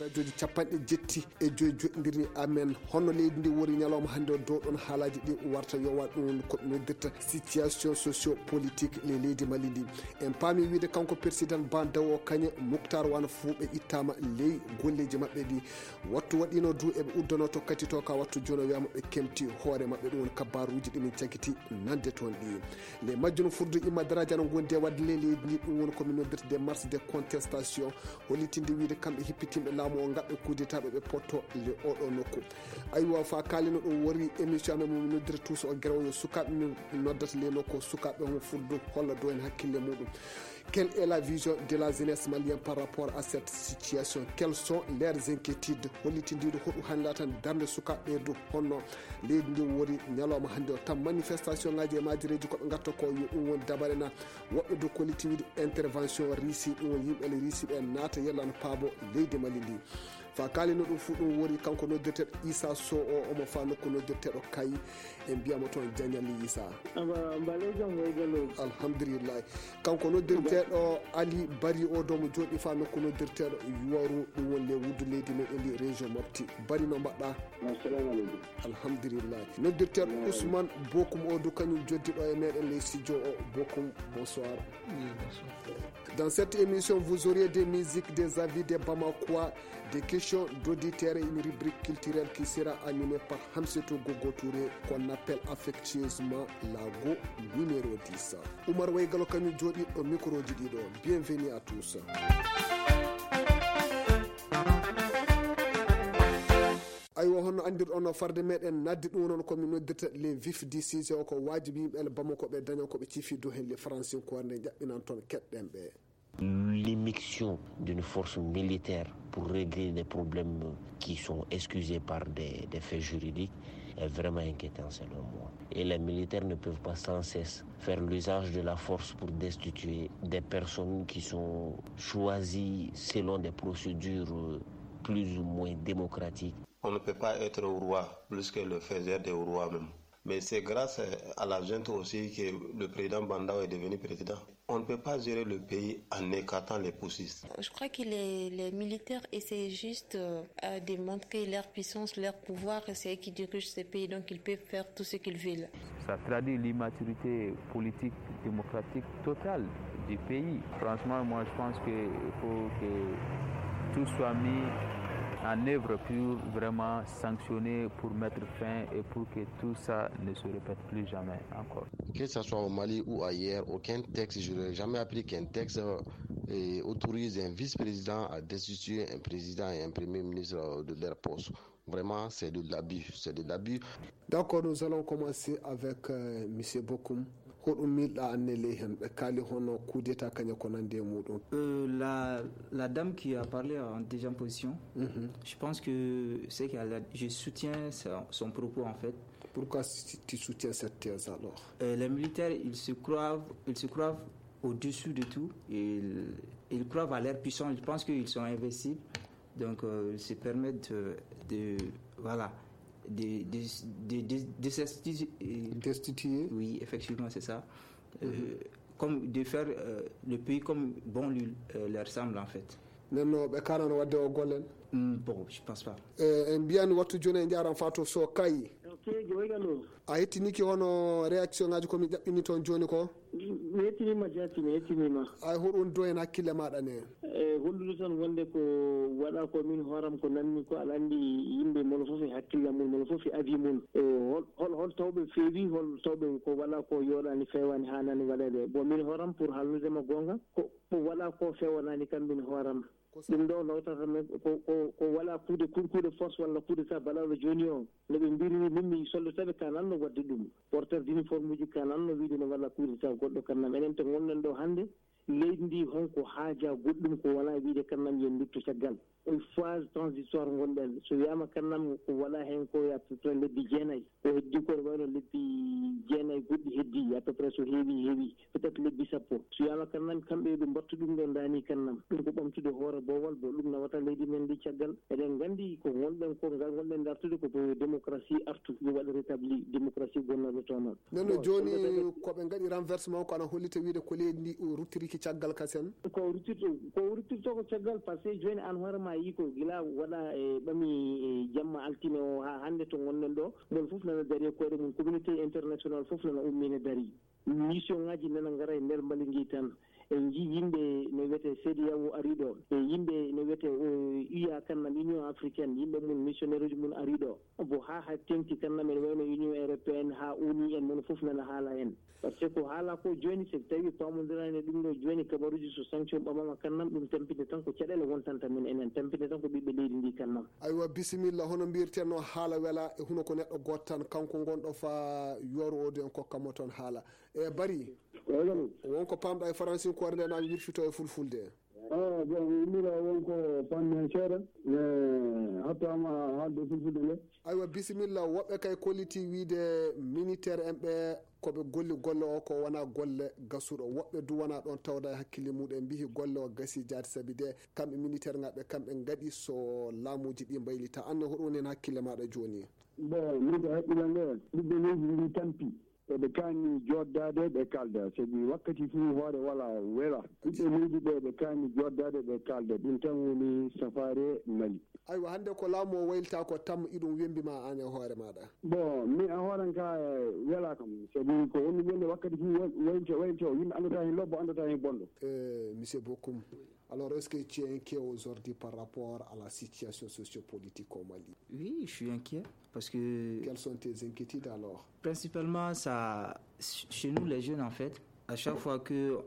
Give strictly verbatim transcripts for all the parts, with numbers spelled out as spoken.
radioji capanɗe jetti e joyi joɗidirni amen honno leydi ndi woni ñalawma hannde o dow ɗon haalaji ɗi warta yowa ɗum ko noddirta situation socio politique le leydi Mali ndi en paami wiide kanko président bandaw o kañe Moukhtar wana fuu ɓe ittama ley golleji maɓɓe ɗi wattu waɗino du eɓe uddano to kati to ka wattu joni o wiyama ɓe kemti hoore maɓɓe ɗum woni kabaruji ɗimin cakkiti nande toon ɗi les majjuno furdu imma daraja no gondi e wadde ley leydi ndi ɗum woni komin noddirta des marches de contestation hollitinde wiide kamɓe hippitimɓe laamu o gaɓɓe kudetaɓe ɓe potto le oɗo nokku aywa fa kalino ɗum wori émission amen momin noddira tous o guerewo yo sukaɓe min noddata le nokku sukaɓe homo furdu holla do en hakkille muɗum. Quelle est la vision de la jeunesse malienne par rapport à cette situation? Quelles sont leurs inquiétudes? hollitindiɗo hoɗum hannde tan darde sukaɓe ɗo honno leydi ndi wori ñalawma hannde o tan manifestation ngaji e majireji koɓe gatta ko yo ɗum woni dabare na woɓɓe do kolliti wiide intervention riisi ɗum woni yimɓele riisiɓe naata yellano paabo leydi Mali ndi fa kalino ɗum fu ɗum wori kanko noddirteɗo Issa Sow o omo fa nokku noddirteɗo Kayi en mbiyamo toon Diagnali Issa alhamdulillah kanko noddirteɗo Ali Bari o domo joɗi fa nokku noddirteɗo Yuwaru ɗum woni le wuddu leydi meɗen ndi région Mopti Bari no mbaɗɗa alhamdulillah noddirteɗo Ousmane Bokum o du kañum joddiɗo e meɗen le studio o Bokum bonsoir. Oui, bonsoir. Dans cette émission, vous aurez des musiques, des avis, des Bamakois, des questions d'auditeurs et une rubrique culturelle qui sera animée par Hamsetou Gogo Touré, qu'on appelle affectueusement Lago numéro dix. Oumar Weigalo Kanu Jodi au micro Didido. Bienvenue à tous. aywa hono andir ono farde meɗen naddi ɗum noon komin noddirta les vifs du sujet o ko wajibi yimɓe Bamako ɓe daña koɓe ciifi dow hen les français ko nde jaɓɓinan toon keɗɗen ɓe. L'immixtion d'une force militaire pour régler des problèmes qui sont excusés par des, des faits juridiques est vraiment inquiétant selon moi. Et les militaires ne peuvent pas sans cesse faire l'usage de la force pour destituer des personnes qui sont choisies selon des procédures plus ou moins démocratiques. On ne peut pas être roi plus que le faisait des rois même. Mais c'est grâce à la junte aussi que le président Bandao est devenu président. On ne peut pas gérer le pays en écartant les poussistes. Je crois que les, les militaires essaient juste euh, de démontrer leur puissance, leur pouvoir. C'est eux qui dirigent ce pays, donc ils peuvent faire tout ce qu'ils veulent. Ça traduit l'immaturité politique, démocratique totale du pays. Franchement, moi je pense qu'il faut que tout soit mis en œuvre pour vraiment sanctionner, pour mettre fin et pour que tout ça ne se répète plus jamais encore. Que ce soit au Mali ou ailleurs, aucun texte, je n'ai jamais appris qu'un texte euh, autorise un vice-président à destituer un président et un premier ministre de leur poste. Vraiment, c'est de l'abus, c'est de l'abus. D'accord, nous allons commencer avec euh, M. Bokoum. Euh, la, la dame qui a parlé en deuxième position, mm-hmm. je pense que c'est qu'elle a, je soutiens son, son propos en fait. Pourquoi tu soutiens cette thèse alors? euh, Les militaires, ils se croient, ils se croient au-dessus de tout. Ils, ils croient à leur puissance. Ils pensent qu'ils sont invincibles. Donc, euh, ils se permettent de, de voilà. De, de, de, de, de destituer. Oui, effectivement, c'est ça. Mm-hmm. Euh, comme de faire euh, le pays comme bon lui euh, leur semble en fait. Non, be kana no wadde o gollen. Bon, je pense pas. En biyan wattu joni en jaran fato so kay. Ok, joygalo. A hettiniki hono réaction ngaji komi jaɓɓini toon joni ko? Mi hettinima jati mi hettinima. Ay hoɗum do en hakkille maɗa ne. E hollude tan wonde ko waɗa ko min horam ko nanmi ko aɗa andi yimɓe mono fof e hakkille mum mono fof e avis mum. E hol hol tawɓe feewi hol tawɓe ko waɗa ko yoɗani fewani hanani waɗede. Bon min horam pour haldudema gonga ko ko waɗa ko fewanani kam min horam. ɗum ɗo lawtata ko ko wala kuude kuude force walla kuude sa balaɗo joni o no ɓe mbiri min mi sollotaɓe kananno wadde ɗum porteur d' uniforme uji kananno wiide no walla kuude sa goɗɗo kannam enen to gonɗen ɗo hannde leydi ndi honko haaja goɗɗum ko wala wiide kannam yen nditto caggal on phase transitoire gonɗen so wiyama kannam ko wala hen ko à peu près lebbi jeenayyi ko heddi ko wayno lebbi jeenayyi goɗɗi heddi à peu près so heewi heewi peut être lebbi sappo so wiyama kannam kamɓe ɓe mbattu ɗum ɗo dani kannam ɗum ko ɓamtude hoore bowal bo ɗum nawata leydi men ndi caggal eɗen gandi ko gonɗen ko ngal gonɗen dartude ko démocratie artu yo waɗa rétabli démocratie gonnoɗo toon noon neno joni ko ɓe ngaɗi renversement ko ana hollita wiide ko leydi ndi ruttiriki caggal kasen ko ruttirto ko ruttirto ko caggal par ce que joni an hoorema yi ko gila waɗa e ɓami e jamma altine o ha hannde to gonɗen ɗo mon fof nana daari e koyɗe mum communauté international fof nana ummine daari mission ngaji nana ngara e nder mbalingi tan en ji yimɓe no wiyete C D A O ari ɗo e yimɓe no wiyete U I A kannam union africaine yimɓe mum missionnaire uji mum ari ɗo bo ha ha tengti kannam ene wayno union européenne ha uni en mono fof nana haala en par ce que ko haala ko joni so tawi pamodirani ɗum ɗo joni kabaruji so sanction ɓamama kannam ɗum tampinde tan ko caɗele wontanta men enen tampinde tan ko ɓiɓɓe leydi ndi kannam. aywa bisimilla hono mbiyeten no haala wela e huno ko neɗɗo goto tan kanko gonɗo fa yoru ode en kokkamo toon haala e Bari wonko pamɗa e français ko nde nami wirfito e fulfulde ah bon mira wonko panne seeɗa e hattama haalde fulfulde nde aywa bisimilla woɓɓe kay kolliti wiide militaire en ɓe koɓe golli golle o ko wona golle gasuɗo woɓɓe du wona ɗon tawda e hakkille muɗum mbihi golle o gasi jaati saabi de kamɓe militaire ngaɓe kamɓe gaɗi so laamuji ɗi mbaylita anne hoɗum woni hen hakkille maɗa joni bon min ko haqqille nde ɓiɓɓe leydi ndi tampi eɓe kaani joddade ɓe kalda sabi wakkati fuu hoore wala wela ɓiɓɓe leydi ɓe ɓe kaani joddade ɓe kalda ɗum tan woni safare Mali. aywa hannde ko laamu o waylita ko tam iɗum wembima an e hoore maɗa bon min a hooran ka wela kam sabi ko woni welde wakkati fuu waylto waylto yimɓe andata hen lobbo andata hen bonɗo. euh, monsieur Bokoum, alors est-ce que tu es inquiet aujourd'hui par rapport à la situation sociopolitique au Mali? Oui, je suis inquiet parce que... Quelles sont tes inquiétudes alors? Principalement, ça, chez nous les jeunes en fait, à chaque fois qu'on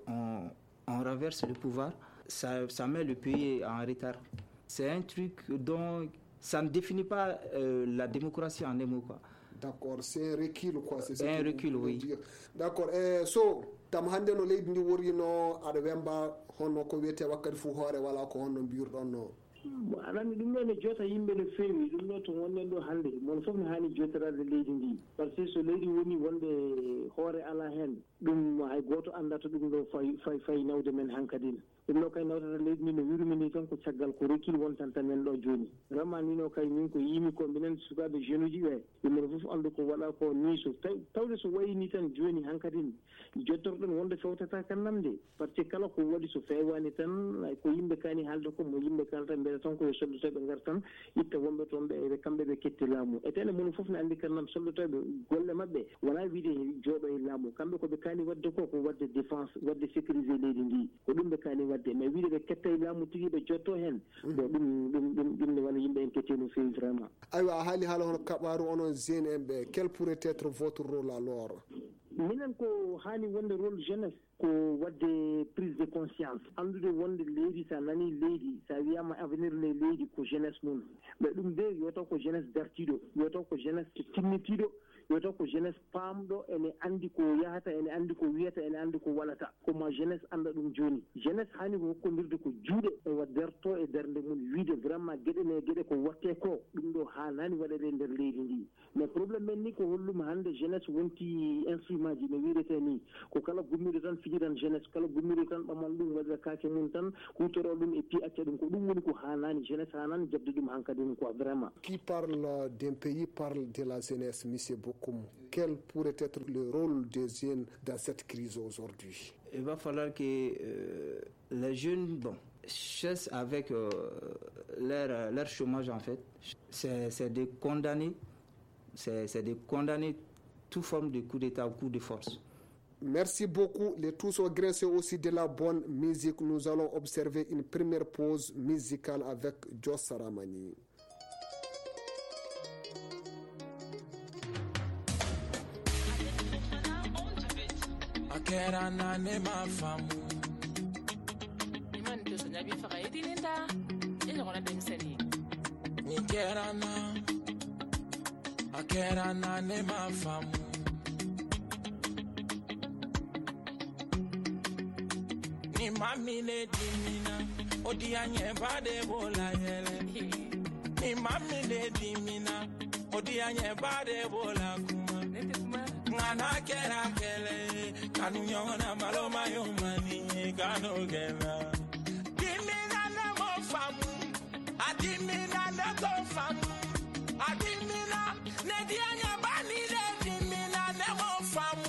on renverse le pouvoir, ça, ça met le pays en retard. C'est un truc dont ça ne définit pas euh, la démocratie en un mot quoi. D'accord, c'est un recul quoi, c'est un recul, oui. Dire. D'accord, eh, so tam hande no leydi ndi worino aɗa wemba honno ko wiyete wakkati fuu hoore wala ko honno mbiyurɗon no. aɗa andi ɗum ɗo ne jota yimɓe no feewi ɗum ɗo to gonɗen ɗo hannde mono fof ne hani jotorade leydi ndi par ce que so leydi woni wonde hoore ala hen ɗum hay goto andata ɗum ɗo fay fay fay nawde men hankadin ɗum ɗo kay nawtata leydi ndi no wirumini tan ko caggal ko recul wontanta men ɗo joni vraiment ni no kay min ko yimi ko minen sukaɓe jeune uji ɓe yimɓe fof andu ko waɗa ko ni so tawde so wayini tan joni hankadin jottorɗon wonde fewtata kannamde par ce que kala ko waɗi so fewani tan ko yimɓe kani haalde ko mo yimɓe kalata mbiyata tan koye soldotoɓe ngar tan itta wonɓe toon ɓe ɓe kamɓe ɓe ketti laamu e tene mono fof ne andi kannam soldotoɓe golle mabɓe wona wiide jooɗo e laamu kamɓe koɓe kani wadde ko ko wadde défense wadde sécurisé leydi ndi ko ɗum ɓe kani wadde mais wiide ɓe ketta e laamu tigui ɓe jotto hen bon ɗum ɗum ɗum ɗum ne wona yimɓe en ketti no fewi vraiment. aywa a haali haala hono kaɓaru onon jeune en ɓe quel pourrait être votre rôle alors? minen ko hani wonde rôle jeunesse ko wadde prise de conscience andude wonde leydi sa nani leydi sa wiyama avenir le leydi ko jeunesse mum ɓe ɗum de yo taw ko jeunesse dartiɗo yo taw ko jeunesse tinnitiɗo yo taw ko jeunesse paamɗo ene andi ko yahata ene andi ko wiyata ene andi ko walata koma jeunesse anda ɗum joni jeunesse hani ko hokkodirde ko juuɗe e wadderto e dernde mum wiide vraiment gueɗe ne gueɗe ko watte ko ɗum ɗo hanani waɗede nder leydi ndi mais probléme men ni ko holluma hande jeunesse wonti instrument ji no wiirete ni ko kala gummiɗo tan fijiran jeunesse kala gummiɗo tan ɓaman ɗum waɗira kake mum tan hutoro ɗum et puis acca ɗum ko ɗum woni ko hanani jeunesse hanani jabde ɗum hankadi ɗum quoi vraiment. Qui parle d'un pays parle de la jeunesse, monsieur Bokoum. Quel pourrait être le rôle des jeunes dans cette crise aujourd'hui? Il va falloir que euh, les jeunes, bon, chassent avec euh, leur, leur chômage en fait. C'est, c'est de condamner, c'est, c'est de condamner toute forme de coup d'État ou coup de force. Merci beaucoup. Les tous au grain, c'est aussi de la bonne musique. Nous allons observer une première pause musicale avec Joss Saramani. Akera na ne mafamu Iman to sonya bi faka yitininda ina kona demseni Nikera na Akera na ne mafamu Ni mami le dimina odi anye bade bola yele Ni mami le dimina odi anye bade bola kuma Ngana kera kele kanu nyona maloma yomani kanu kela Dimina na mo famu adimina na go famu adimina ne di anye bani le dimina na mo famu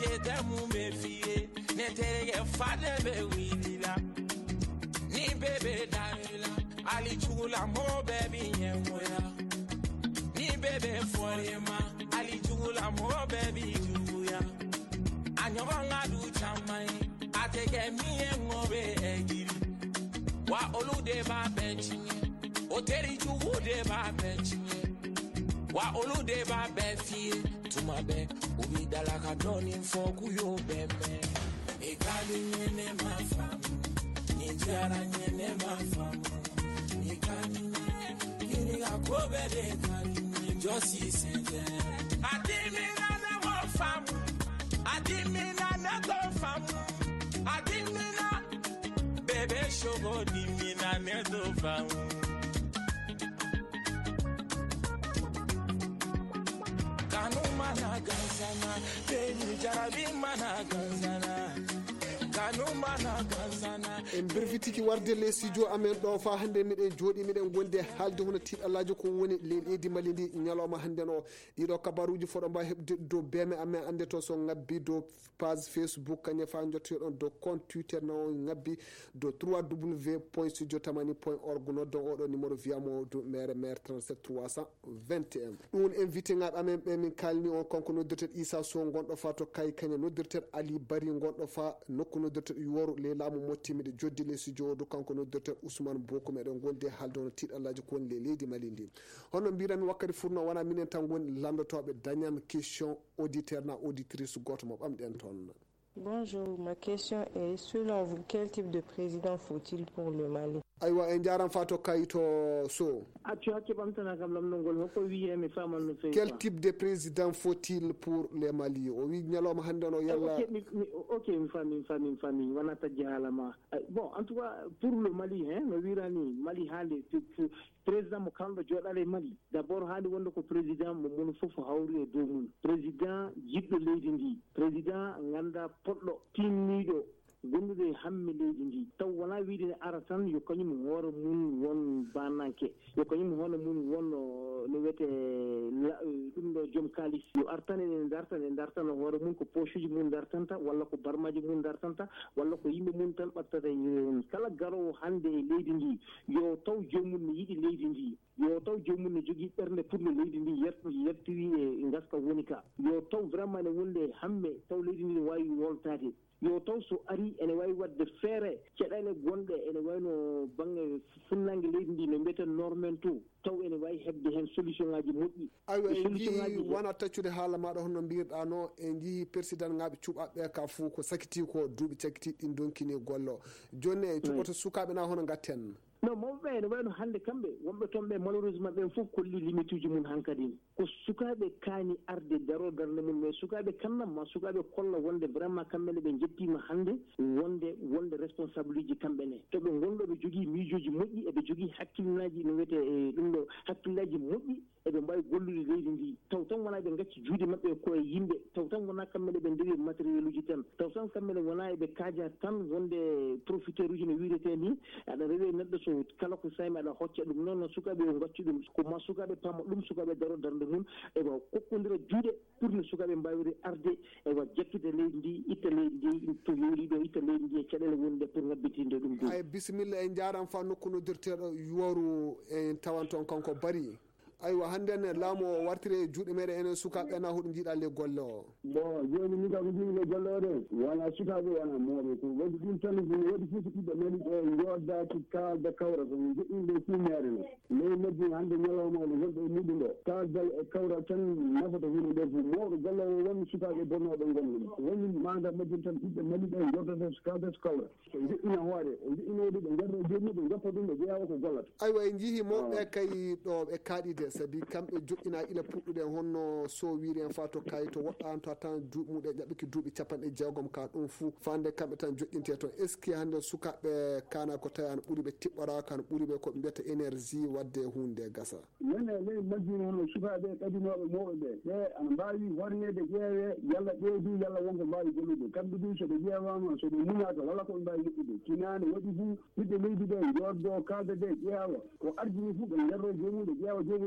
Ete mu be fie, ne terege fade be wilila. Ni bebe darila, ali chula mo baby nyemoya. Ni bebe forema, ali chula mo baby juya. Anyonga du chamai, atege mi ngobe egiri. Wa olude ba benchinye, oteri chude ba benchinye. Wa olude ba befie, tumabe, ubi dalaka doni foku yo beme. Ekali nyene mafamu, nijara nyene mafamu. Ekali nyene, kiriga kobe de kali nyene, josi sente. Adimi na ne wafamu, adimi na ne dofamu, adimi na bebe shogo dimi na ne dofamu. Mana ganzana, baby jarabi mana ganzana. Kanu mana ganzana. En brevitiki warde le studio amen do fa hande miden jodi miden gonde halde hono tidallaji ko woni leedi malindi nyaloma hande no dido kabaruji fodo ba hebde do beme amen ande to so ngabbi do page Facebook kanya fa jotti don do compte Twitter no ngabbi do w w w point studio tamani point org no do odo numéro viamo do mere mere trente-sept trois cent vingt et un dun invité ngab amen be min kalni on konko noddirte Issa So gondo fa to kay kanya noddirte Ali Bari gondo fa nokku noddirte yoru le lamu mottimi de joddi le studio do kanko noddirte Ousmane Boko meɗen gonde halde hono tiɗallaji ko woni le leydi Malindi hono mbirami wakkati furno wona minen tan goni landotoɓe dañan question auditeur na auditrice goto mo ɓamɗen toon. Bonjour, ma question est, selon vous, quel type de président faut-il pour le Mali? aywa en jaram fato kayito So accu hakke ɓamtana kam lamdol hokko wiye mi famal no fewi quel type de président faut-il pour le Mali o wi ñalawma hande no yalla ok mi fami mi fami mi fami wona tajji haalama bon en tout cas pour le Mali hein no wirani Mali haali président mo kamɗo joɗale Mali d' abord haali wonde ko président mo mon fof hawri e dow mum président jiɗɗo leydi ndi président ganda poɗɗo timmiɗo gondude hamme leydi ndi taw wona wiide ne ara tan yo kañum hoore mum won bananke yo kañum hono mum won no wiyete ɗum ɗo joom kalis yo artan ene dartan e dartan hoore mum ko poche uji mum dartanta walla ko barmaji mum dartanta walla ko yimɓe mum tan ɓattata kala garowo hande e leydi ndi yo taw jomum ne yiɗi leydi ndi yo taw jomum ne jogui ɓernde pour no leydi ndi yettiri e gaska woni ka yo taw vraiment ne wonde hamme taw leydi ndi ne wawi woltade yo taw so ari ene wawi wadde feere caɗele gonɗe ene wayno banggue funnangue leydi ndi no mbiyeten normen to taw ene wawi hebde hen solution ngaji moƴƴi aywa en jii wona taccude haala maɗa hono mbirɗa no en jii président ngaɓe cuɓaɓe ka fuu ko sakiti ko duuɓi cakkitiɗi ɗin donkini gollo joni e cuɓoto sukaɓe na hono gatten non mawɓe ene wayno hannde kamɓe wonɓe toon ɓe malheureusement ɓen fof kolli limite uji mum hankkadi ko sukaaɓe kaani arde daro darde mum mais sukaaɓe kannam ma sukaaɓe kolla wonde vraiment kamɓene ɓe jettima hannde wonde wonde responsable uji kamɓe ne to ɓe gonɗo ɓe jogii miijoji moƴƴi eɓe jogii hakkillaji no wiyete e ɗum ɗo hakkillaji moƴƴi eɓe mbawi gollude leydi ndi taw tan wona ɓe gacci juuɗe maɓɓe koye yimɓe taw tan wona kamɓene ɓe ndewi matériel uji tan taw tan kamɓene wona eɓe kaaja tan wonde profiteur uji no wirete ni aɗa rewe neɗɗo so kala ko saymi aɗa hocca ɗum noon no sukaɓe o gacci ɗum ko ma sukaɓe pama ɗum sukaɓe daro darde mum ewa kokkodira juuɗe pour no sukaɓe mbawiri arde ewa jekkide leydi ndi itta leydi ndi to yooli ɗo itta leydi ndi e caɗele wonde pour ngabbitinde ɗum ɗum ay bisimilla en jaram fa nokku noddirteɗo yoru en tawan toon kanko Bari aywa hande ne laamu o wartiri e juuɗe meɗen enen sukaɓe na hoɗo jiiɗa le golle o bon joni min kam ko jiimi le golle o de wona sukaɓe wona mawɓe ko waɗi ɗum tan waɗi fof ɓiɓɓe men ɓe joddaki kalda kawra ko joƴƴinde funnere no ley majji hande ñalawma o wonɗo e muɗum ɗo kaldal e kawra tan nafata huno nde fof mawɗo golle o woni sukaɓe bonnoɓe gonɗum woni manda majjum tan ɓiɓɓe mali ɓe joddata kalda so kawra o joƴƴina hoore o joƴƴinoɗi ɓe garɗo joni ɓe goppa ɗum ɓe ƴeewa ko gollata aywa en jiihi mawɓe kay ɗo ɓe kaaɗide sabi kamɓe joƴƴina ila puɗɗuɗen honno so wiiri en fa to kay to woɗɗan to tan duuɓmuɗe ƴaɓɓiki duuɓi capanɗe jeegom ka ɗum fuu fande kamɓe tan joƴƴinte toon est ce que hande sukaɓe kana ko tawi an ɓuuri ɓe tiɓɓoraka an ɓuuri ɓe koɓe mbiyata énergie wadde hunde gasa nene ley majjino hono sukaɓe ɗaɗinoɓe mawɓe ɓe ɓe ana mbawi hornede ƴeewe yalla ɓeydu yalla wonko mbawi gollude kamɓe ɗum soɓe ƴeewama soɓe muñaka walla koɓe mbawi yoɓɓude tinane waɗi fuu ɓiɓɓe leydi ɓe joddo kalde de ƴeewa ko ardini fuu ɓe garro jomuɗo ƴeewa jomuya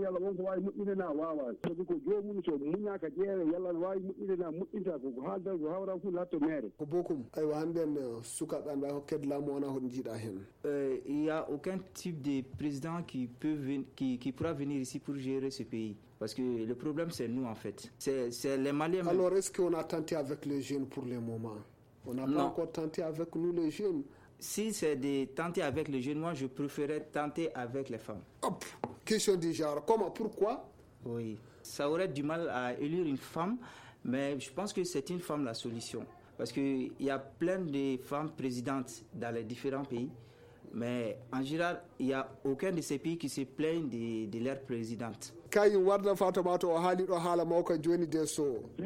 yalla wonko wawi moƴƴinana wawa sabi ko jomum so muñaka ƴeewe yalla ne wawi moƴƴinana moƴƴinta ko haalda ko hawra fu latto maire ko bokum aywa hannden sukaɓe an mbawi hokkede laamu wona hoɗo jiiɗa hen. Il y a aucun type de président qui peut ven- qui, qui pourra venir ici pour gérer ce pays. Parce que le problème, c'est nous, en fait. C'est, c'est les Maliens. Alors, est-ce qu'on a tenté avec les jeunes pour le moment? On n'a pas encore tenté avec nous, les jeunes. Si c'est de tenter avec les jeunes, moi, je préférais tenter avec les femmes. Hop, question du genre. Comment? Pourquoi? Oui. Ça aurait du mal à élire une femme, mais je pense que c'est une femme la solution. Parce qu'il y a plein de femmes présidentes dans les différents pays. Mais en général, il n'y a aucun de ces pays qui se plaignent de, de leur présidente. Kayin warda Fatoumata o haali ɗo haala mawko joni de so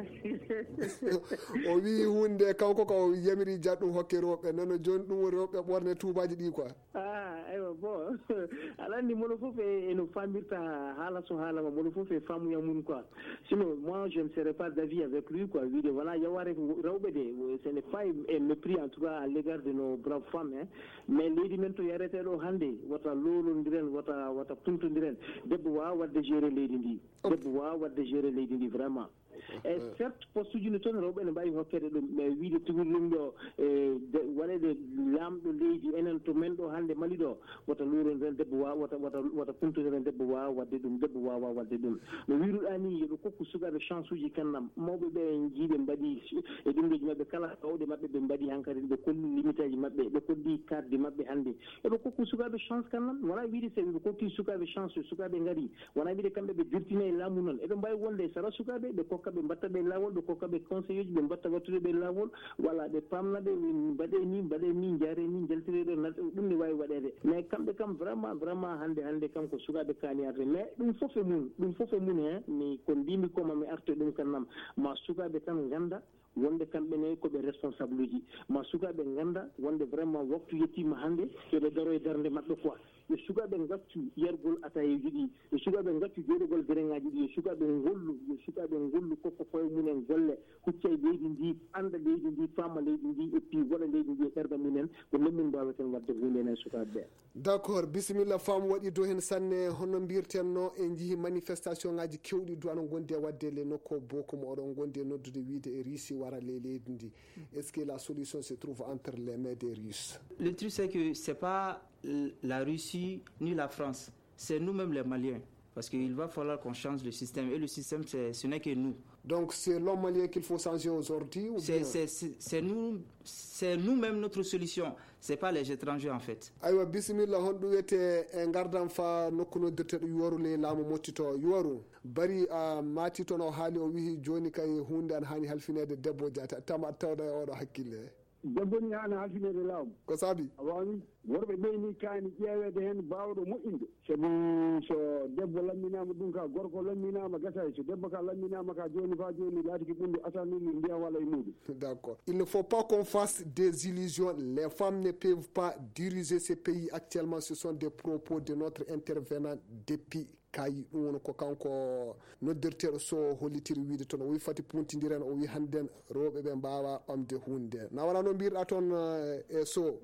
o wi hunde kanko ko yamiri jaɗɗum hokke rewɓe nono joni ɗum rewɓe ɓorne tubaji ɗi quoi. Ah, aywa bon aɗa andi mono fof eno famirta haala so haalama mono fof e famuya mum quoi. Sinon moi je ne serais pas d'avis avec lui quoi. Wiide voilà yaware rewɓe de ce n'est pas un mépris en tout cas à l'égard de nos braves femmes hein. Mais leydi men to yarete ɗo hande wata lolodiren wata wata puntodiren debbo wawa wadde gérer leydi ndi debbo wawa wadde gérer leydi ndi vraiment. E certes poste uji no toon rewɓe ne mbawi hokkede ɗum mais wiide tugol ɗum ɗo e waɗede lamɗo leydi enen to men ɗo hande Mali ɗo wata lurodiren debbo wawa wata wata wata puntodiren debbo wawa wadde ɗum debbo wawa wadde ɗum no wiruɗa ni yoɓe kokku sukaɓe chance uji kannam mawɓe ɓe jiiɓe mbaɗi e ɗumɗoji mabɓe kala kawɗe mabɓe ɓe mbaɗi hankkadi ɓe kolli limite aji mabɓe ɓe koddi cadre mabɓe hande eɓe kokku sukaɓe chance kannam wona wiide so ɓe kokki sukaɓe chance sukaɓe ngari wona wiide kamɓe ɓe dirtina e laamu noon eɓe mbawi wonde sara sukaɓe ɓe kokka ɓe mbatta ɓe lawol ɓe kokka ɓe conseil uji ɓe mbatta wattude ɓe lawol walla ɓe pamna ɓe mbaɗe ni mbaɗe ni jaare ni jaltire ɗo ɗum ne wawi waɗede mais kamɓe kam vraiment vraiment hande hande kam ko sukaɓe kaniyarde mais ɗum foof e mum ɗum foof e mum he mi ko mbimi koma mi arte ɗum kannam ma sukaɓe tan ganda wonde kamɓe ne koɓe responsable uji ma sukaɓe ganda wonde vraiment waktu yettima hande yoɓe daro e darde mabɓe quoi yo sukaɓe gaccu yergol atayeji ɗi yo sukaɓe gaccu joɗogol dereŋaji ɗi yo sukaɓe gollu yo sukaɓe gollu kokko koye mumen golle hucca e leydi ndi anda leydi ndi fama leydi ndi et puis waɗa leydi ndi e ɓerɗe mumen ko nemmin mbawaten wadde hunde enen sukaɓe ɓe. D' accord bisimilla femme waɗi do hen sanne hono mbirtenno en jeehi manifestation ngaji kewɗi du aɗon gondi e wadde le nokko bokum oɗon gondi e noddude wiide e Russie wara le leydi ndi est ce que la solution se trouve entre les mains des Russes? Le truc c'est que c'est pas la Russie ni la France, c'est nous-mêmes les Maliens. Parce qu'il va falloir qu'on change le système. Et le système, c'est, ce n'est que nous. Donc c'est l'homme malien qu'il faut changer aujourd'hui ou c'est, bien... c'est, c'est, c'est, nous, c'est nous-mêmes notre solution. C'est pas les étrangers en fait. Aywa bisimilla honɗum wiyete e gardan fa nokku noddirteɗo Yuwaru le laamu mottito Yuwaru bari a mati toon o haali o wihi joni kay hunde an hani halfinede debbo jata tama tawda e oɗo hakkille. debbo ni hana halfinede laamu ko saabi a wawni worɓe ɓeyni kaani ƴeewede heen baawɗo moƴƴinde sabu so debbo lamminama ɗum ka gorko lamminama gasay so debbo ka lamminama ka joni fa joni laatiki ɓundu asanini ndiyam walla e muɗum. D'accord. Il ne faut pas qu'on fasse des illusions. Les femmes ne peuvent pas diriger ces pays actuellement. Ce sont des propos de notre intervenant depuis kayi ɗum woni ko kanko noddirteɗo so hollitiri wiide toon o wi fati puntidiren o wi hannden rewɓe ɓe mbawa ɓamde hunde na wala no mbirɗa toon e so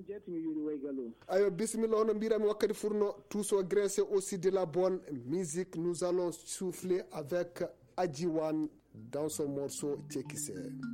ayo bisimilla hono mbirami wakkati furno tous au grain c'est aussi de la bonne musique. Nous allons souffler avec Adjiwan dans son morceau Tchekise.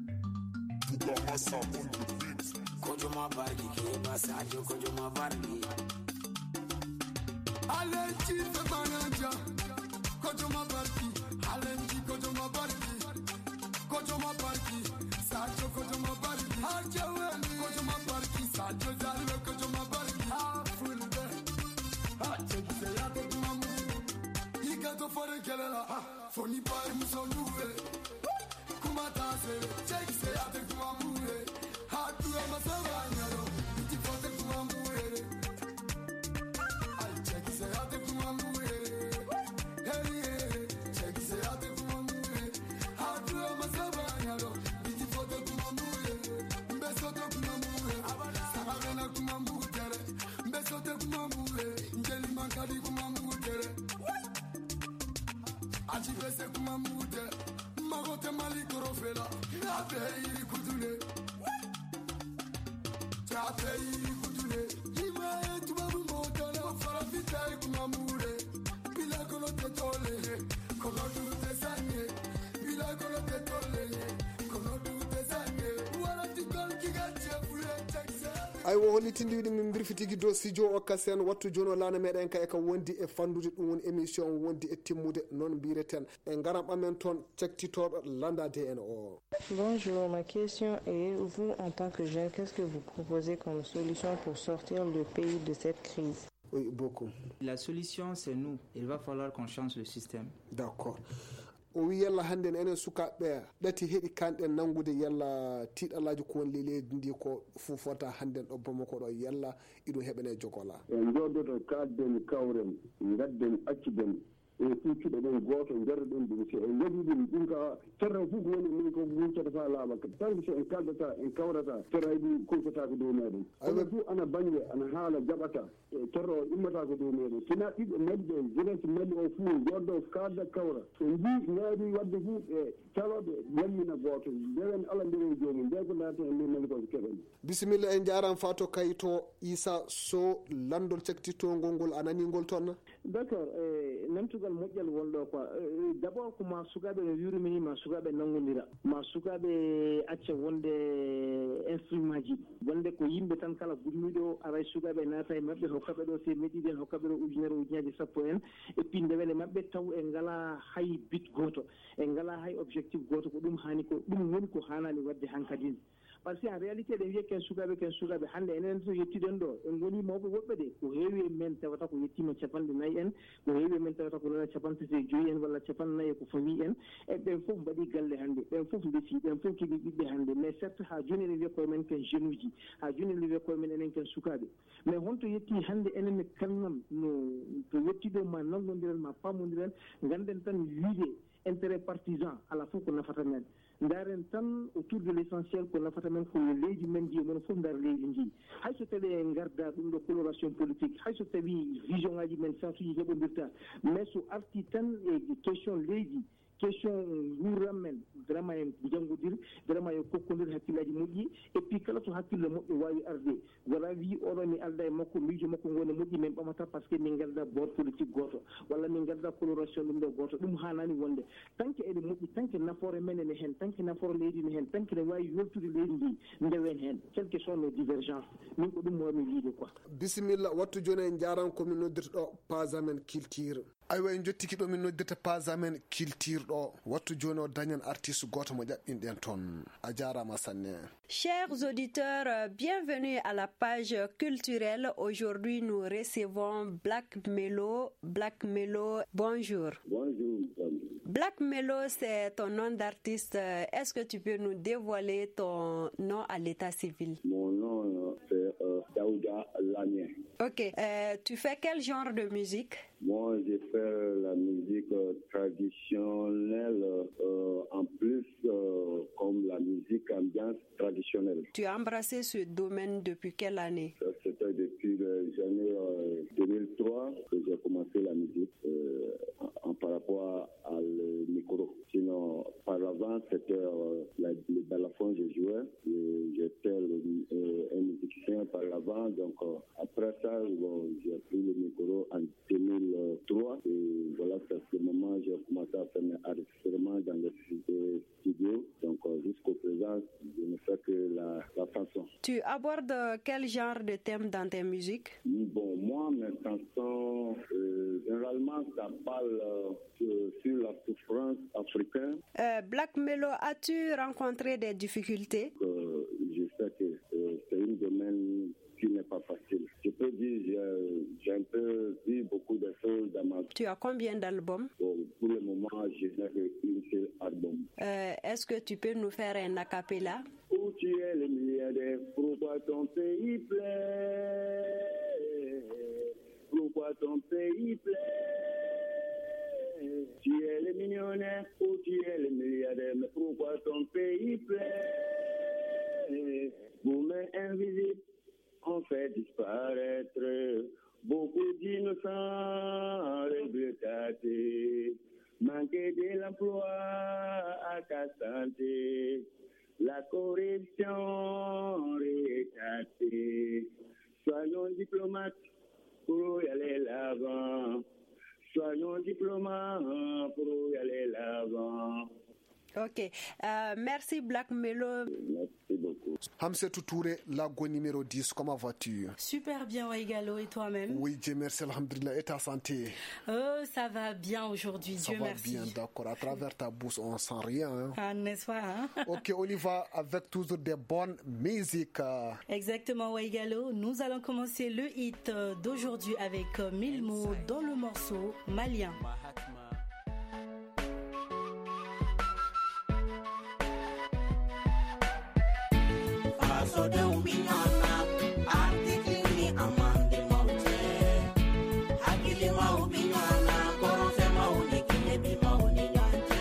Alenji femananja, kojoma barki. Alenji kojoma barki, kojoma barki. Sajo kojoma barki, ajawe kojoma barki. Sajo zalwe kojoma barki. Afulde, acheji se ya to mamu. Ikato fore kelela, foni pai musonuwe. Kumata se, cheji se ya to mamu. Hatu amasawa nyalo, iti fote mamu. Ajibese kumamute, magote mali korofela, ate iri kudune, ate iri kudune, ima etu babu motole, farafita kumamure, bila kono kono te tole kono du te sanye bila kono te tole kono du te sanye wala ti gol ki gache fule taxe ay wo hollitindi wiɗi min birfitigi dow studio o kasen wattu joni o laana meɗen ka e ka wondi e fandude ɗum woni émission wondi e timmude noon mbireten e garam ɓamen toon cektitoɗo landade en o. Bonjour, ma question est, vous en tant que jeune, qu'est-ce que vous proposez comme solution pour sortir le pays de cette crise? Oui, beaucoup. La solution, c'est nous. Il va falloir qu'on change le système. D'accord. o wi yalla hannde enen sukaɓe ɗati heeɗi kanɗen nangude yalla tiiɗallaji ko woni leydi ndi ko fufota hannden ɗo Bamako ɗo yalla iɗum heɓene jogola en jooɗoto kalden kawren gadden acciden e fuccuɗo ɗen gooto jarɗen ɗum si en jogii ɗum ɗum ka terra fof ko woni min ko wuccata fa laaɓa tant que so en kaldata en kawrata terraji kolkata ko dow meɗen kono fof ana bañde ana haala jaɓata e terra o immata ko dow meɗen sina ɗiɗo maliɓe jeunesse mali o fof joddo kalda kawra so jii ñaari wadde fof e taloɓe yammina gooto ndewen ala ndewe joomum nde ko naata en mali ko keɓen bisimilla en jaran fato kayito Issa Sow landol cektitongol ngol a naningol toon d'accord e namtugal moƴƴal wonɗo quoi d' abord ko ma sukaɓe no wirumini ma sukaɓe nangodira ma sukaɓe acca wonde instrument ji wonde ko yimɓe tan kala gummiɗo aray sukaɓe naata e mabɓe hokkaɓe ɗo temedde ɗiɗi en hokkaɓe ɗo ujunere ujunaji sappo en et puis ndewene mabɓe taw e ngala hay but goto e ngala hay objectif goto ko ɗum hani ko ɗum woni ko hanani wadde hankadine par ce que en réalité ɗen wiye ken sukaɓe ken sukaɓe hannde enen to yettiɗen ɗo en goni mawɓe woɓɓe ɗe ko heewi e men tawata ko yettima capanɗe nayyi en ko heewi e men tawata ko nana capantati e joyi en walla capannayyi e ko famille en e ɓen fof mbaɗi galle hannde ɓen fof ndefi ɓen fof keeɓi ɓiɓɓe hannde mais certes ha joni enen wiya koye men ken jeune uji ha joni enen wiya koye men enen ken sukaɓe mais honto yetti hannde enen kalnam no to yettiɗo ma nanggodiren ma pamodiren ganden tan wiide intérêt partisan ala fof ko nafata men ndaren tan autour de l' essentiel ko nafata men ko yo leydi men ndi mono fof ndar leydi ndi hayso tawi en garda ɗum ɗo coloration politique hayso tawi vision ngaji men sasuji heɓodirta mais so arti tan e question leydi question nguuram men vraiment en janngodir vraiment yo kokkodir hakkillaji moƴƴi et puis kala to hakkille moƴƴo wawi arde wala wi oɗo mi alda e makko miijo makko ngone moƴƴi min ɓamata par ce que min gadda bord politique goto walla min gadda coloration ɗum ɗo goto ɗum hanani wonde tant que ene moƴƴi tant que nafoore men ene hen tant que nafoore leydi ne hen tant que ne wawi yoltude leydi ndi ndewen hen quel que soit nos divergences min ko ɗum mowami wiide quoi bisimilla wattu joni en jaran komin noddirta ɗo pas amen culture aywa en jottiki ɗo min noddirta pas amen culture ɗo wattu joni o dañan artiste goto mo ƴaɓɓinɗen toon a jarama sanne. Chers auditeurs, bienvenue à la page culturelle. Aujourd'hui nous recevons Black Melo. Black Melo, bonjour. Bonjour. Black Melo, c'est ton nom d'artiste. Est-ce que tu peux nous dévoiler ton nom à l'état civil? Mon nom, c'est euh, Daouda Lamien. Ok. Euh, tu fais quel genre de musique? Moi, je fais la musique euh, traditionnelle, euh, en plus euh, comme la musique ambiance traditionnelle. Tu as embrassé ce domaine depuis quelle année? C'était depuis les années euh, deux mille trois que j'ai commencé la musique euh, en, en par rapport à le micro. Sinon, par avant, c'était euh, la, le balafon que je jouais. J'étais euh, un musicien par avant. Donc, euh, après ça, bon, j'ai pris le micro en deux mille trois. Et voilà, c'est à ce moment j'ai commencé à faire mes enregistrements dans les studios. Donc, euh, jusqu'au présent, je ne fais que la, la chanson. Tu abordes quel genre de thème dans tes musiques? Bon, moi, mes chansons, euh, généralement, ça parle euh, sur la souffrance africaine. Euh, Black Melo, as-tu rencontré des difficultés? euh, Je sais que euh, c'est un domaine qui n'est pas facile. Je peux dire j'ai, j'ai un peu vu beaucoup de choses dans ma vie. Tu as combien d'albums? Bon, pour le moment, je n'ai qu'un seul album. Euh, est-ce que tu peux nous faire un a cappella? Où tu es le milliardaire, pourquoi ton pays plaît? Pourquoi ton pays plaît? Tu es le millionnaire, où tu es le milliardaire, mais pourquoi ton pays plaît? Vous-même invisible, on fait disparaître beaucoup d'innocents regrettés. Manquer de l'emploi à ta santé, la corruption réétatée. Soyons diplomates pour y aller l'avant. Soyons diplomates pour y aller l'avant. Ok, euh, merci Black Melo. Merci beaucoup. Hamsetou Touré, Lago numéro dix, comment vas-tu? Super bien, Waigalo, et toi-même? Oui, Dieu merci, alhamdulillah, et ta santé? Euh, ça va bien aujourd'hui, Dieu merci. Ça va bien, d'accord. À travers ta bouche, on sent rien. Hein? Ah, n'est-ce pas? Hein? Ok, on y va avec toujours des bonnes musiques. Exactement, Waigalo. Nous allons commencer le hit d'aujourd'hui avec mille mots dans le morceau Malien. So de ubinyana artikli ni amande maute hakili ma ubinyana korofe ma unikine bi ma uninyante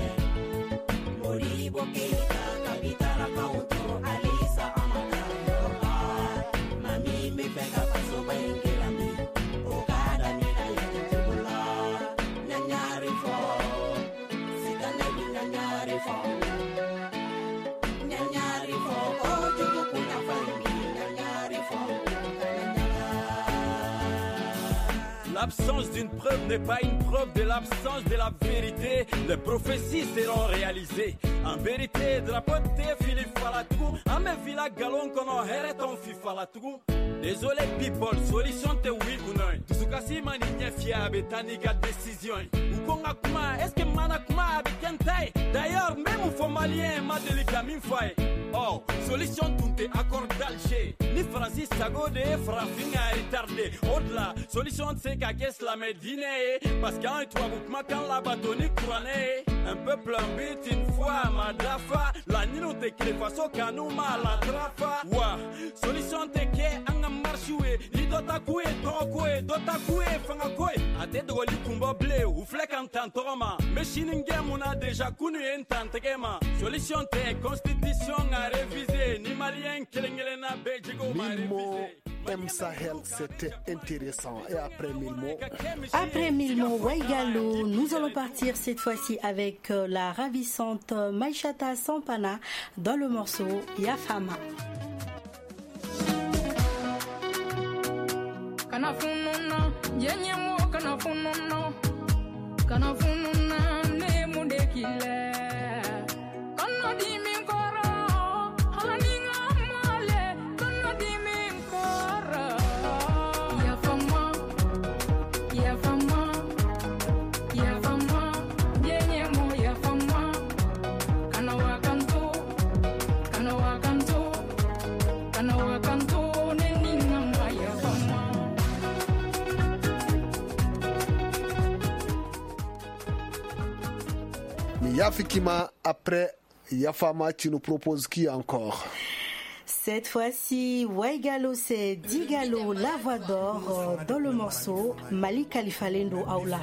mori bokita kabitara kaunto alisa amaka mami me pega paso baingela mi okada ni na yetebula nyanyari fo sikane bi nyanyari fo nyanyari fo. L'absence d'une preuve n'est pas une preuve de l'absence de la vérité. Les prophéties seront réalisées. En vérité, drapote Philippe Falatou, ame villa galon kono here ton fi Falatou. Désolé people, solution te oui ou non. Tusukasi mani nyefia betani ga décision. Ou konga kuma, est-ce que mana kuma abikentai? D'ailleurs, même au malien ma delika min fay. Oh, solution tunte accord d'Alger. Ni Francis Sagode, Frafinga retardé. Au-delà, solution c'est qu'à qu'est-ce la médine. Parce qu'un toi boukma quand la batoni couronné. Un peuple en but une fois, madafa. La nino te crée façon kanuma la trafa. Wa, solution te ke anga marchoué. Ni dota koué, tokoué, dota koué, fanga koué. A te de goli kumba blé ou flek en tantoroma. Mais chiningem on a déjà connu un tantegema. Solution te constitution a révisé. Ni malien kelengelena bejigo ma révisé. M Sahel, c'était intéressant. Et après mille mots. Après mille mots, Waigalo, nous allons partir cette fois-ci avec la ravissante Maïchata Sampana dans le morceau Yafama. Kana fununa, yenye mo kana fununa, kana fununa ne mudekile, kana di mi kora, hani ngamale, kana di mi kora. Yafama, yafama, yafama, yenye mo yafama, kana wakanto, kana wakanto, kana wakanto. Yafikima, après Yafama, tu nous proposes qui encore? Cette fois-ci, Waigalo, c'est Digalo, la voix d'or dans le morceau Mali Khalifa Lendo Aula.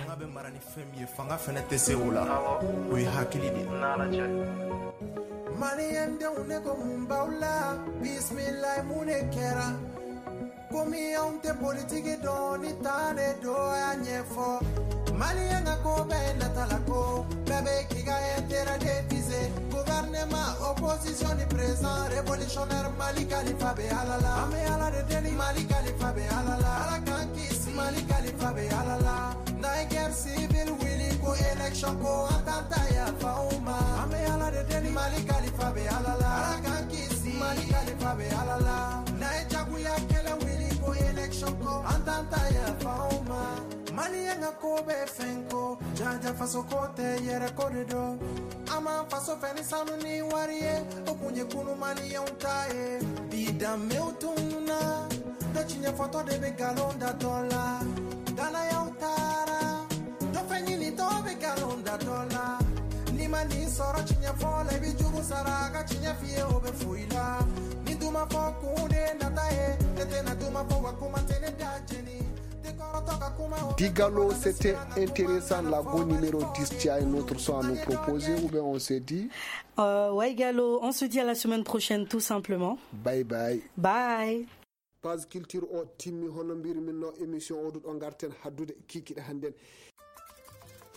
Komi onte politique doni tane do anyefo Malienga ko be natalako bebe kiga intérêt divisé gouvernement opposition du présent révolutionnaire Mali Khalifa be alala ame ala de deni Mali Khalifa be alala ala kankis Mali Khalifa be alala na guerre civile willy ko election ko atanta ya fauma ame ala de deni Mali Khalifa be alala ala kankis Mali Khalifa be alala na jagu ya kele election ko antanta ya fauma Malienga ko be fenko jaja faso kote yere kodedo ama faso feni sanu ni warie okunye kunu Malien untae bida meutuna do chinye foto de be galonda dola dana ya utara do feni ni do be galonda dola ni mani soro chinye fole bi jugu saraga chinye fie obe fuila ni duma fokunde natae tete na duma fo wakuma tene dajeni. Digalo, c'était intéressant. Lago numéro dix, tu as un autre son à nous proposer ou bien on se dit euh, Ouais, Galo, on se dit à la semaine prochaine tout simplement. Bye bye. Bye. Paz culture o timmi hono mbiri min no émission o ɗuɗo garten haddude kikiɗe hannden.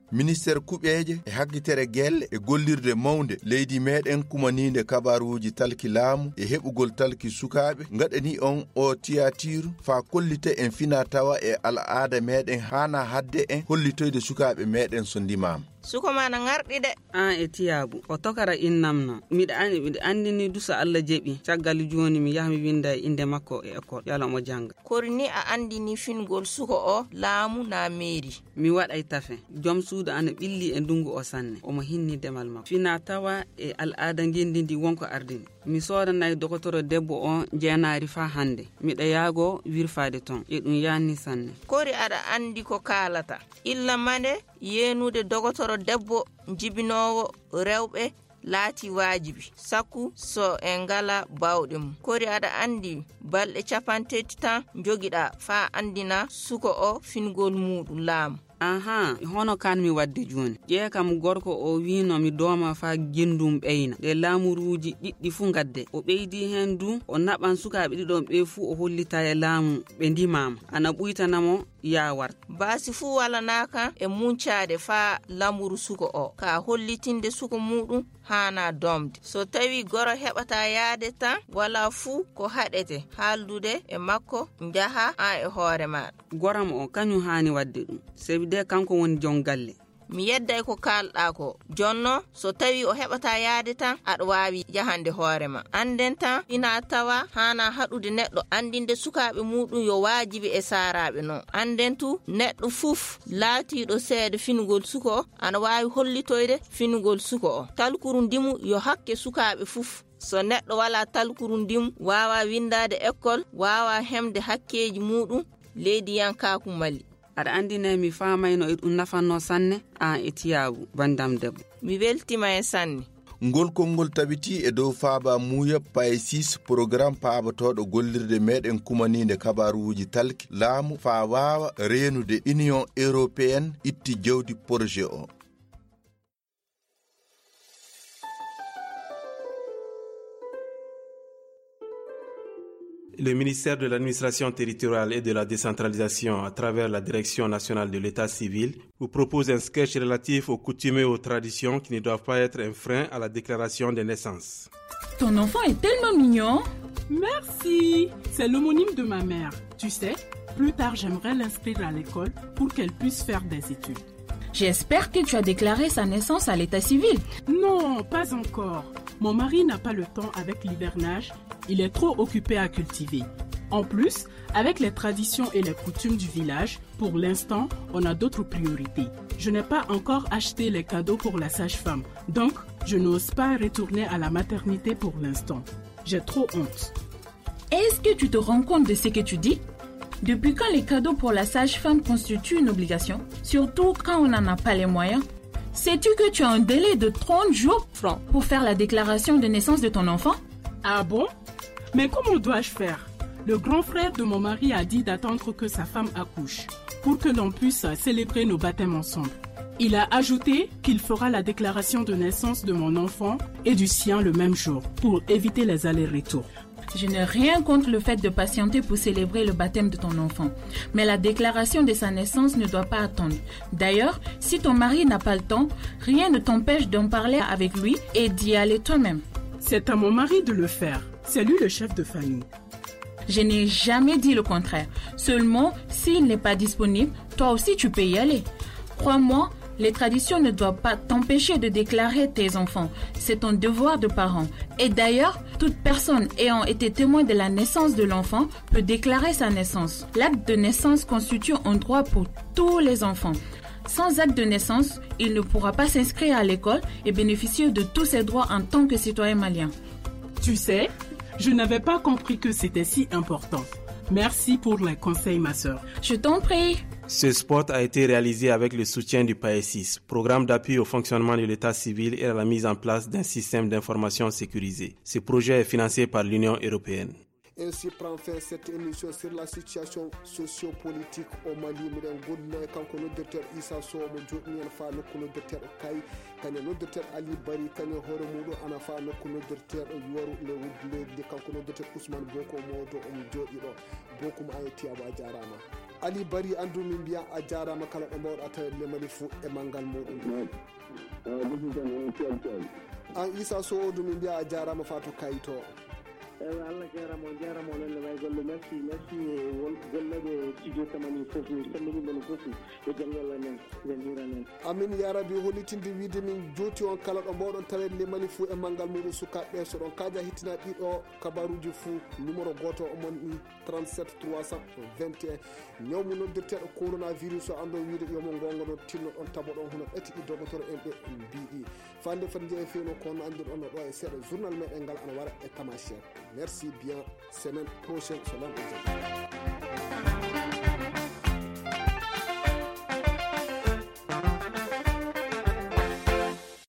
ministére kuɓeje e haggitere gelle e gollirde mawde leydi meɗen kumaninde kabaruji talki laamu e heɓugol talki sukaɓe gaɗani on o tiyatiru fa kollite en fina tawa e al aada meɗen hana hadde en hollitoyde sukaɓe meɗen so ndimama. suko mana ngarɗi de an e tiyabu o tokara innamno miɗa andi miɗa andini dusa Allah jeeɓi caggal joni mi yaha mi winda inde makko e école yala mo janga kori ni a andini fingol suko o laamu na mairie mi waɗay tafe joom suudu ana ɓilli e ndungu o sanne omo hinni demal makko fina tawa e al aada gendindi wonko ardini mi sodanay dokotoro debbo o jeenaari fa hande miɗa yaago wirfade ton e ɗum yanni sanne kori aɗa andi ko kalata illa mande yenude dogotoro debbo jibinowo rewɓe laati wajibi sakku so en ngala bawɗe mum kori aɗa andi balɗe capanteti tan jogiɗa fa andina suko o fingol muɗum laamu aha hono kan mi wadde joni ƴee kam gorko o wino mi dooma fa gendum ɓeyna ɗe laamuruji ɗiɗɗi fu gadde o ɓeydi hen du o naɓan sukaɓe ɗiɗon ɓe fu o hollita e laamu ɓe ndimama ana ɓuytanamo ya warta baasi fu walanaka e muncade fa lamuru suko o ka hollitinde suko muɗum hana domde so tawi goro heɓata yaade tan wala fu ko haɗete haldude e makko jaha an e hoore maɗa goram o kañum hani wadde ɗum sabi de kanko woni jon galle mi yedday ko kalɗa ko jonno so tawi o heɓata yaade tan aɗa wawi yahande hoorema anden tan ina tawa hana haɗude neɗɗo andinde sukaɓe muɗum yo wajibi e saraɓe noon anden tu neɗɗo fuf laatiɗo seede fingol suko o ana wawi hollitoyde fingol suko o talkuru ndimu yo hakke sukaɓe fuf so neɗɗo wala talkuru ndimu wawa windade école wawa hemde hakkeji muɗum leydi yankaku Mali aɗa andine mi famayno e ɗum nafanno sanne an e tiyabu bandam debbo mi weltima e sanne ngol konngol tabiti e dow faaba muuya paye six programme paabotoɗo gollirde meɗen kumaninde kabaruji talki laamu fa wawa reenude union européenne itti jawdi projet o. Le ministère de l'administration territoriale et de la décentralisation, à travers la Direction nationale de l'état civil, vous propose un sketch relatif aux coutumes et aux traditions qui ne doivent pas être un frein à la déclaration de naissance. Ton enfant est tellement mignon. Merci. C'est l'homonyme de ma mère. Tu sais, plus tard, j'aimerais l'inscrire à l'école pour qu'elle puisse faire des études. J'espère que tu as déclaré sa naissance à l'état civil. Non, pas encore. Mon mari n'a pas le temps avec l'hivernage. Il est trop occupé à cultiver. En plus, avec les traditions et les coutumes du village, pour l'instant, on a d'autres priorités. Je n'ai pas encore acheté les cadeaux pour la sage-femme. Donc, je n'ose pas retourner à la maternité pour l'instant. J'ai trop honte. Est-ce que tu te rends compte de ce que tu dis ? Depuis quand les cadeaux pour la sage-femme constituent une obligation, surtout quand on n'en a pas les moyens? Sais-tu que tu as un délai de trente jours francs pour faire la déclaration de naissance de ton enfant? Ah bon? Mais comment dois-je faire? Le grand frère de mon mari a dit d'attendre que sa femme accouche pour que l'on puisse célébrer nos baptêmes ensemble. Il a ajouté qu'il fera la déclaration de naissance de mon enfant et du sien le même jour pour éviter les allers-retours. Je n'ai rien contre le fait de patienter pour célébrer le baptême de ton enfant. Mais la déclaration de sa naissance ne doit pas attendre. D'ailleurs, si ton mari n'a pas le temps, rien ne t'empêche d'en parler avec lui et d'y aller toi-même. C'est à mon mari de le faire. C'est lui le chef de famille. Je n'ai jamais dit le contraire. Seulement, s'il n'est pas disponible, toi aussi tu peux y aller. Crois-moi, les traditions ne doivent pas t'empêcher de déclarer tes enfants. C'est ton devoir de parent. Et d'ailleurs, toute personne ayant été témoin de la naissance de l'enfant peut déclarer sa naissance. L'acte de naissance constitue un droit pour tous les enfants. Sans acte de naissance, il ne pourra pas s'inscrire à l'école et bénéficier de tous ses droits en tant que citoyen malien. Tu sais, je n'avais pas compris que c'était si important. Merci pour les conseils, ma sœur. Je t'en prie. Ce spot a été réalisé avec le soutien du paye six, programme d'appui au fonctionnement de l'état civil et à la mise en place d'un système d'information sécurisé. Ce projet est financé par l'Union européenne. Ainsi prend fin cette émission sur la situation sociopolitique au Mali. Miren godna kanko noddirter Issa Sow mo jodni en fa nokku noddirter kay kane noddirter Ali Bari kane hoore muɗo ana fa nokku noddirter yoru le wudle de kanko noddirter Ousmane Boko modo on jodi ɗo bokum ayati aba jarama. Ali Bari andu min mbiya a jarama kala ɗo mbawɗa tawi lemali fuu e manggal muɗum. An Issa Sow odu min mbiya a jarama Fatou Kayito. eyi Allah jarama o jarama o nonne way golle merci merci golleɓe studio tamani fof mi salmini mon fof e janggolla men jandira men. amin ya rabbi hollitinde wiide min jooti on kala ɗo mbawɗon tawen limani fuu e manggal muɗum sukaɓe so ɗon kaja hittina ɗiɗo kabaruji fuu numéro goto omon ɗi trente-sept trois cent vingt et un ñawmu noddirteɗo coronavirus o ando wiide yomo gongoɗo tinno ɗon tabo ɗon hono ɓeti ɗi docteur en ɓe mbiɗi fande fati jeeyi fewno kono andirɗon no ɗo e seeɗa journal meɗen ngal ana wara e tamashek. Merci bien, semaine prochaine sur l'Amérique.